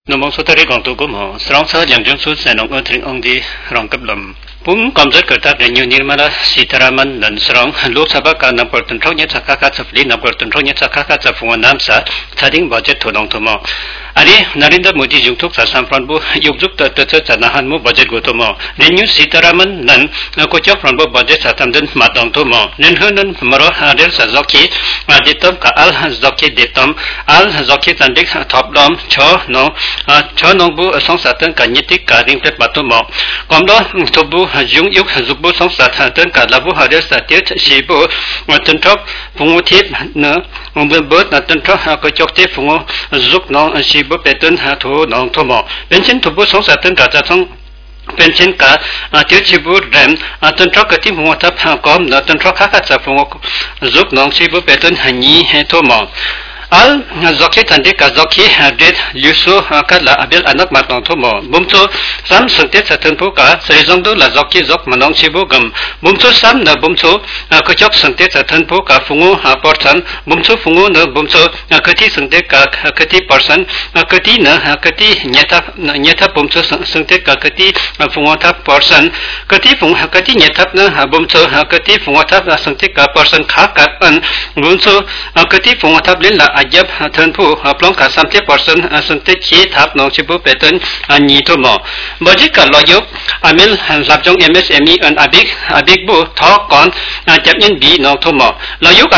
Nông mong số tari gong tu cũng họ, song sơ yang jung su sẽ nông ở trên ông đi rong cấp lầm. Pum kom rất cẩn thận để nhiều Nirmala Sitharaman dan serong Lok Sabha ka nam pertun thok nyat sakaka safli nam pertun thok nyat sakaka safungan nam sa thading budget thonong thomo. Ari Narendra Modi jung thuk sa sampran bu yukjuk ta ta chanahan mu budget go thomo. Nenyu Sitharaman nan ko chok from bu budget sa tamden matong thomo. Nen hanan maro hadel sa zoki aditom ka al zoki detom al zoki tandik thop dom cho nong bu song sa tan ka nyitik ka ring plet batomo. Kom do thobu Jung yuk zubu song sa tan ka labu hadel sa tiet shibu tan thop fungu thip na bot na tan thop ko chok te fungu zuk nong shibu petun ha thu nong thomo penchen thubu song sa tan ka cha song penchen ka tiet shibu rem tan thop ka ti fungu tap kom na tan thop kha cha fungu zuk nong shibu petun hani he thomo al zoki tande ka zoki det yusu ka la abel anak matong thomo bumcho sam sungte satun pu ka sejong do la zoki zok manong chibu gam bumcho sam na bumcho ko chok sungte satun pu ka fungu porsan bumcho fungu na bumcho kati sungte ka kati porsan kati na kati nyata bumcho sungte ka kati fungu ta porsan kati fungu kati nyata na bumcho kati fungu ta sungte ka porsan kha ka an bumcho kati fungu ta len la ajab thân phu plong ka 30% sante chi thap nong chibu petun ani to mo budget ka loyok amel lap jong MSME an abik bu tho kon chap nyen bi nong to mo loyok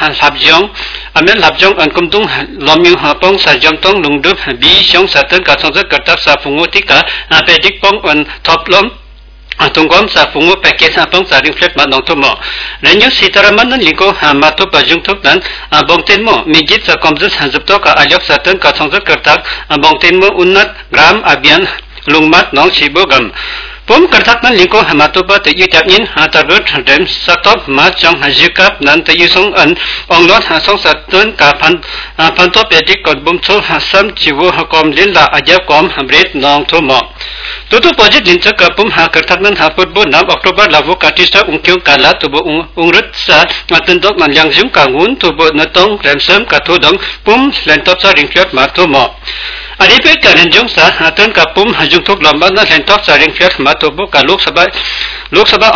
amel lap jong an kumtung lomyu pong sa jong tong lungdup bi shong sa tan ka song ka tap sa fungu tika pedik pong an thop lom tungkom sa fungu paket sa pong sa reflect ma nong thomo renyu Sitharaman nan liko mato pa jung thok nan bongten mo mijit sa komjus jupto ka ayok sa tan ka songzat kartak bongten mo unnat gram abyan lungmat nong shibogam pom kartak nan liko mato pa te yu tap nin tarut dem satop ma chong hajikap nan te yu song an onglot song sa tan ka pan to pedik kon bum cho sam chiwo kom lin la ajab kom bret nong thomo Tutu project linca kapum kartak nan haput bo 6 Oktober lavu katista ungkyung kala tubo ungret sa matendok nan yang jung kangun tubo natong remsem katudong pum lentop sa ringkyot matomo. Adipet ka renjung sa atan kapum hajung tuk lamba na lentop sa ringkyot matobo ka Lok Sabha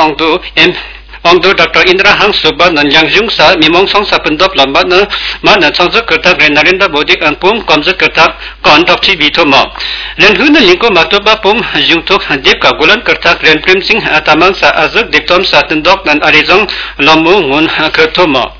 Ongdo Dr. Indra Hang Subha nan yang jung sa mimong song sa pendop lamba na ma na song kartak ren Narendra Modi an pum komjak kartak kon dop chi bithomo len hun lingko matoba pum jung tok dip ka gulan kartak ren Prem Singh atamang sa azuk diptom sa tendok nan arizong lomu ngun karthomo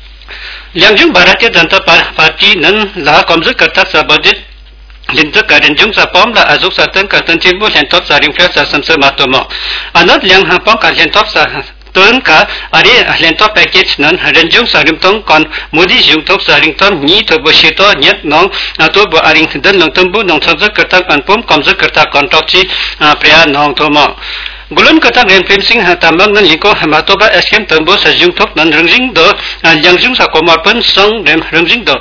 yang jung Bharatiya Janata Party nan la komjak kartak sa budget linta karen jung sa pom la azuk sa tan ka tan chimbo lentop sa ringfia sa samse matomo anat yang hapong ka lentop sa Tuan ka ari lentop package nan renjung sa rimtong kon Modi jung tok sa ringtom ni to bo shito nyet nong to bo aring dan nong tembu nong sajak kartak an pom komjak kartak kon tok chi pria nong tomo Gulun kata Ren Prem Singh tambang nan liko matoba eskem tembo sa jung tok nan rengjing do yang jung sa komarpan song rem rengjing do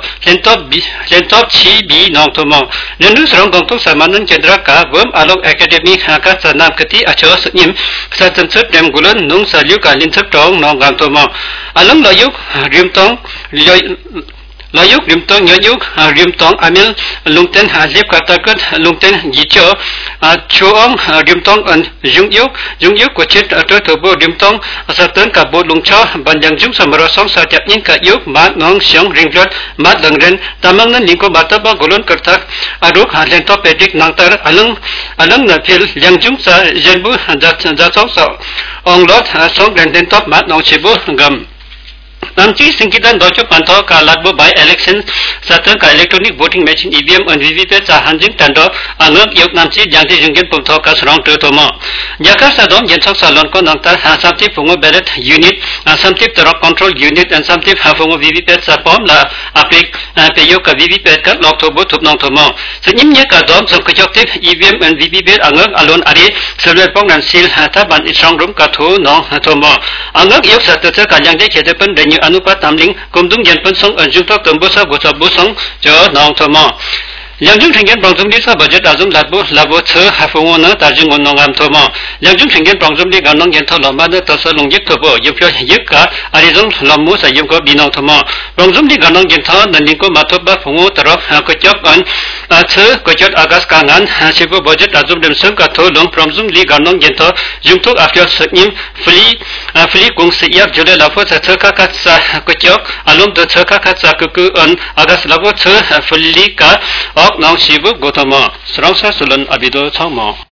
lentop chi bi nong tomo nenu serong gong tok sa manan cendra ka bom alok academy ka sa nam kati acho senyim sa tensut rem gulun nung sa liu ka linthak tong nong gam tomo along layuk rimtong Layuk rimtong nyayuk rimtong amil lungten hazib katakut lungten jicho chuong rimtong an jungyuk kuchit atau tubuh rimtong asatan kabut lungcha banjang jung samarasong setiap nin kayuk mat nong siang ringjot mat dangren tamang nan lingko bataba golon kertak aduk lentop pedik nangtar alang napil yang jung sa jenbu jasong sa onglot song lentop mat nong chibu gam Namchi singkitan docho pantau ka latbo by election satan ka electronic voting machine EVM and VVPAT sa hanjing tando angak yuk namchi jangti jungkin pumtho ka serong tomo jakar sadom jensok salon ko nangta samtip fungo ballot unit samtip terok control unit and samtip fungo VVPAT sa pom la aplik peyo ka VVPAT ka lok tobo tup nong tomo senyimnya ka dom som kejoktif EVM and VVPAT angak alon ari server pong nan sil hata ban isrong room ka thu nong tomo angak yuk satata ka jangti kedepan anupat tamling kumdung jan pensong anjung tok tembo sa gosa busong jo nong tomo Liangjung Tenggen Prongzum di sa budget azum labo che hafungo na tarjing onong am thomo Liangjung Tenggen Prongzum di ganong yen tholo ma de tosa longjik thobo yupyo yikka arizum lamu sa yumko binong thomo Prongzum di ganong yen tho nandingko mathoba fungo tarok kochok an che kochot agas kangan sibo budget azum dem sem ka tholong Prongzum di ganong yen tho yumthok afyo snim fli kung se yak jule lafo sa thaka ka sa kochok alum de thaka ka sa ku an agas labo che fli ka ok nang sibu gotama srangsa sulan abido changmo